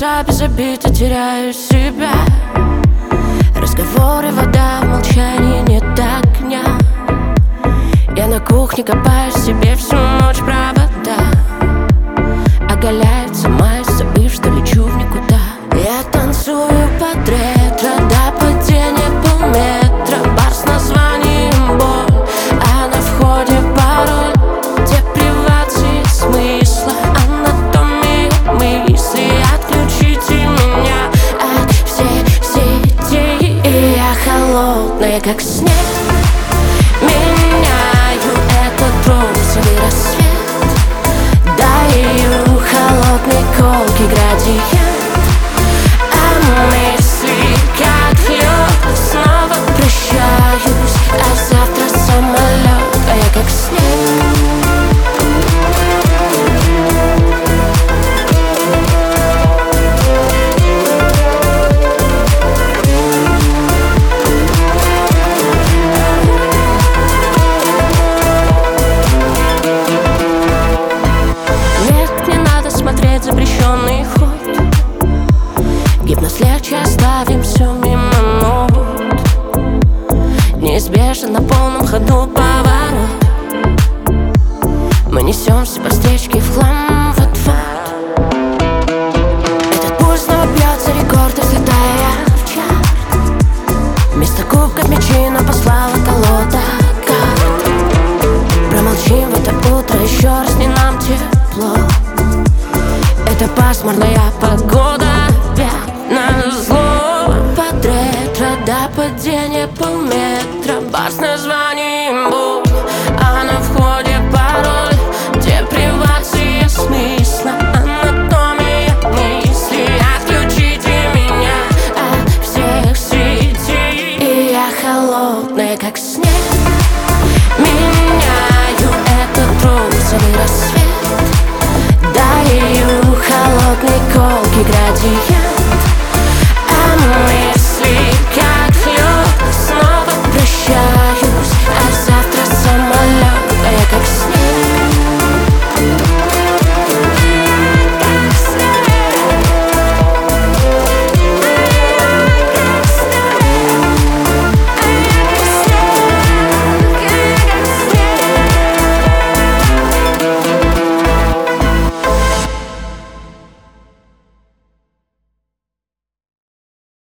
чудеса без обид, я теряю себя. Разговоры, вода, в молчании нет огня. Я на кухне копаю себе всю ночь провода. Оголяется май, забыв, что лечу в никуда. Я танцую под ретро, до падения полметра. Бар с названием боль, а на входе пароль. Депривации смысла, анатомия мысли. Отключите меня от всей сети. И я холодная, как снег. Меняю этот розовый рассвет. Даю холодный колкий градиент. А мысли, как лед, снова прощаюсь. А завтра самолет, а я как снег. Запрещенный ход. Гипноз легче, оставим все мимо нот. Неизбежно на полном ходу поворот. Мы несемся по встречке в хлам, вот-вот. Этот пульс снова бьется, рекорды взлетая в чарт. Вместо кубков мячей нам послала колода карт. Промолчим в это утро еще раз, не нам тепло. Это пасмурная погода.